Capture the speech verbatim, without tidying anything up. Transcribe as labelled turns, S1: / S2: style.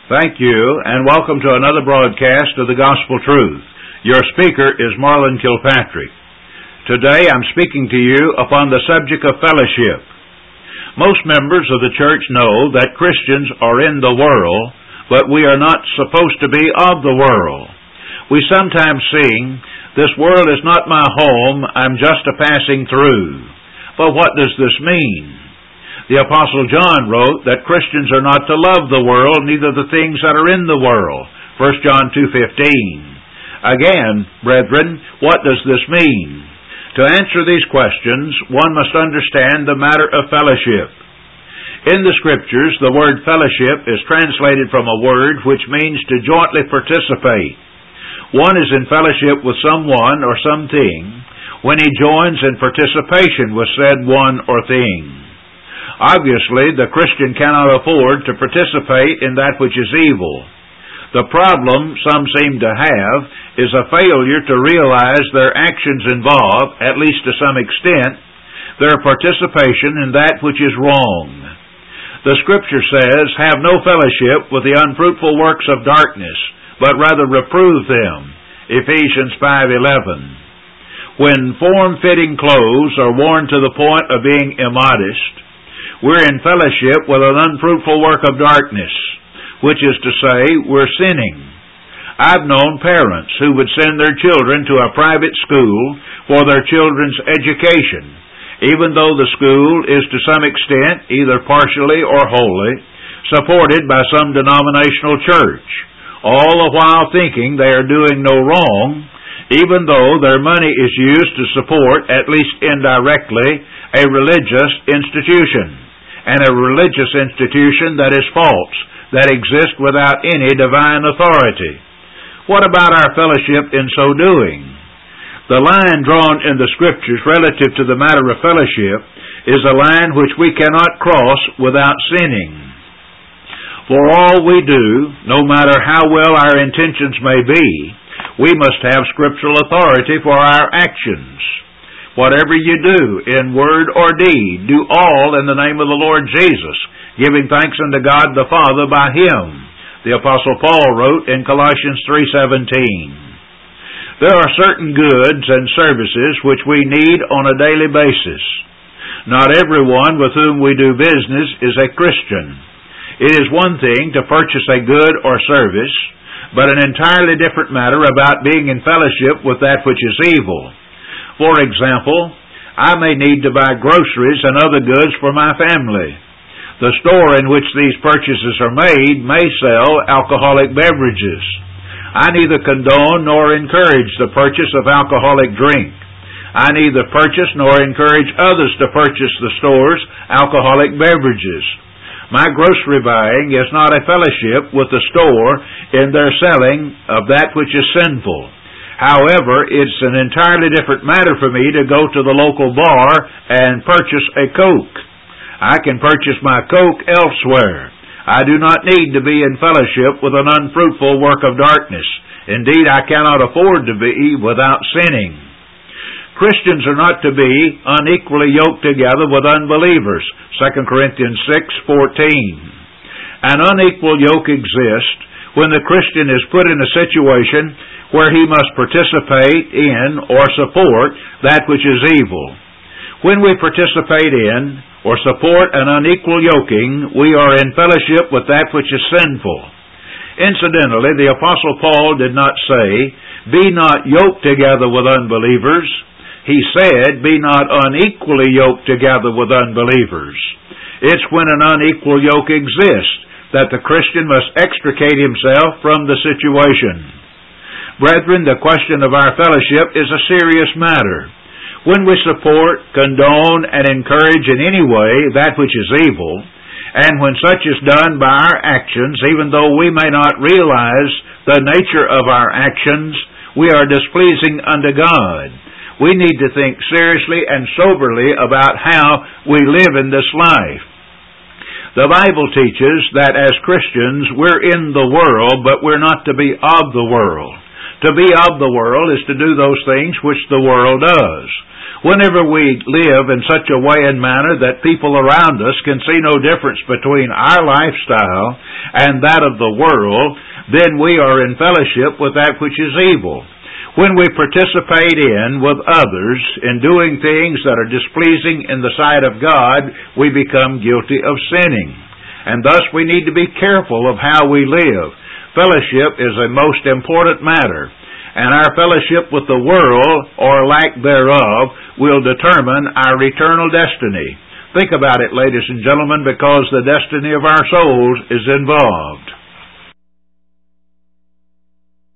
S1: Thank you, and welcome to another broadcast of the Gospel Truth. Your speaker is Marlon Kilpatrick. Today I'm speaking to you upon the subject of fellowship. Most members of the church know that Christians are in the world, but we are not supposed to be of the world. We sometimes sing, "This world is not my home, I'm just a passing through." But what does this mean? The Apostle John wrote that Christians are not to love the world, neither the things that are in the world. First John two fifteen. Again, brethren, what does this mean? To answer these questions, one must understand the matter of fellowship. In the Scriptures, the word fellowship is translated from a word which means to jointly participate. One is in fellowship with someone or something when he joins in participation with said one or thing. Obviously, the Christian cannot afford to participate in that which is evil. The problem some seem to have is a failure to realize their actions involve, at least to some extent, their participation in that which is wrong. The Scripture says, "Have no fellowship with the unfruitful works of darkness, but rather reprove them." Ephesians five eleven. When form-fitting clothes are worn to the point of being immodest, we're in fellowship with an unfruitful work of darkness, which is to say, we're sinning. I've known parents who would send their children to a private school for their children's education, even though the school is to some extent, either partially or wholly, supported by some denominational church, all the while thinking they are doing no wrong, even though their money is used to support, at least indirectly, a religious institution, and a religious institution that is false, that exists without any divine authority. What about our fellowship in so doing? The line drawn in the Scriptures relative to the matter of fellowship is a line which we cannot cross without sinning. For all we do, no matter how well our intentions may be, we must have scriptural authority for our actions. Whatever you do, in word or deed, do all in the name of the Lord Jesus, giving thanks unto God the Father by Him, the Apostle Paul wrote in Colossians three seventeen. There are certain goods and services which we need on a daily basis. Not everyone with whom we do business is a Christian. It is one thing to purchase a good or service, but an entirely different matter about being in fellowship with that which is evil. For example, I may need to buy groceries and other goods for my family. The store in which these purchases are made may sell alcoholic beverages. I neither condone nor encourage the purchase of alcoholic drink. I neither purchase nor encourage others to purchase the store's alcoholic beverages. My grocery buying is not a fellowship with the store in their selling of that which is sinful. However, it's an entirely different matter for me to go to the local bar and purchase a Coke. I can purchase my Coke elsewhere. I do not need to be in fellowship with an unfruitful work of darkness. Indeed, I cannot afford to be without sinning. Christians are not to be unequally yoked together with unbelievers. Second Corinthians six fourteen. An unequal yoke exists when the Christian is put in a situation where he must participate in or support that which is evil. When we participate in or support an unequal yoking, we are in fellowship with that which is sinful. Incidentally, the Apostle Paul did not say, "Be not yoked together with unbelievers." He said, "Be not unequally yoked together with unbelievers." It's when an unequal yoke exists that the Christian must extricate himself from the situation. Brethren, the question of our fellowship is a serious matter. When we support, condone, and encourage in any way that which is evil, and when such is done by our actions, even though we may not realize the nature of our actions, we are displeasing unto God. We need to think seriously and soberly about how we live in this life. The Bible teaches that as Christians, we're in the world, but we're not to be of the world. To be of the world is to do those things which the world does. Whenever we live in such a way and manner that people around us can see no difference between our lifestyle and that of the world, then we are in fellowship with that which is evil. When we participate in with others in doing things that are displeasing in the sight of God, we become guilty of sinning. And thus we need to be careful of how we live. Fellowship is a most important matter, and our fellowship with the world, or lack thereof, will determine our eternal destiny. Think about it, ladies and gentlemen, because the destiny of our souls is involved.